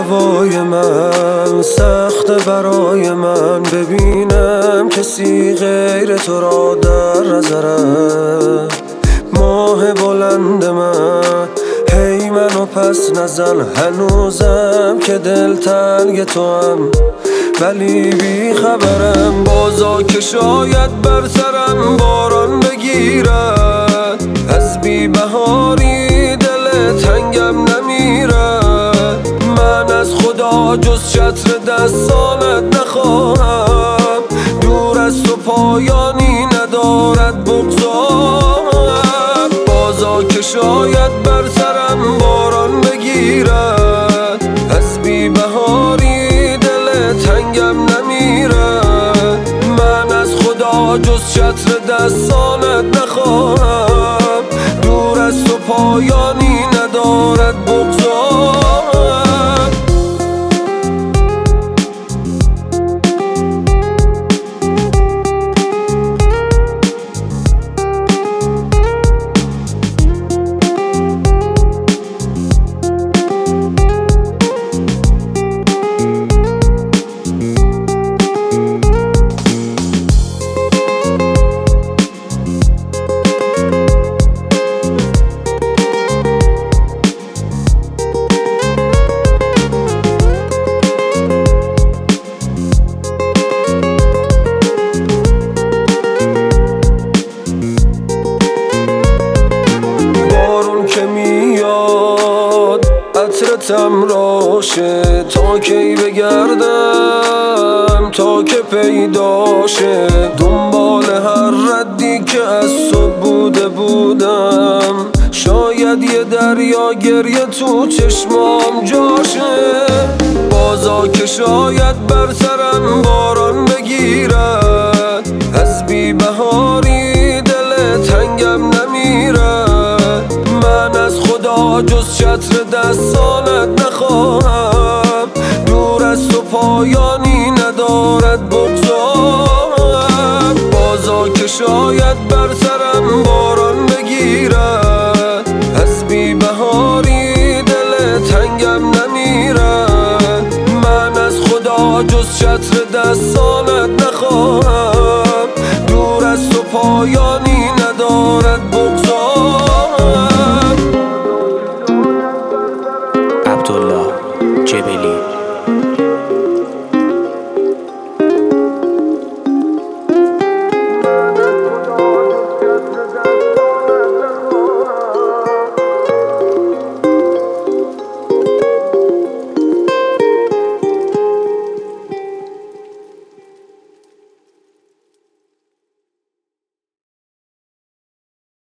هوای من سخت برای من ببینم کسی غیر تو را در نظرم. ماه بلند من هی منو پس نزن، هنوزم که دل تنگ تو هم ولی بی خبرم. بازا که شاید بر سرم باران بگیرد، از بی بهاری دل تنگم نمیرد. من از خدا جز چتر دستانت نخواهم، دور از تو پایانی ندارد بغضام. بازا که شاید بر سرم باران بگیرد، از بی بهاری دل تنگم نمیرد. من از خدا جز چتر دستانت نخواهم، دور از تو پایانی ندارد بغضام. عطرتم راشه تا کی بگردم، تا که پیداشه دنبال هر ردی که از تو بودم. شاید یه دریا گریه تو چشمام جاشه. بازا که شاید بر سرم باران بگیرد، از بی بهاری دل تنگم نمیرد. من از خدا جز چتر دستانت نخواهم، دور از تو پایانی ندارد بغضام. بازا که شاید بر سرم باران بگیرد، از بی بهاری دل تنگم نمیرد. من از خدا جز چتر دستانت نخواهم، دور از تو پایانی ندارد بغضام. عبدالله جبلی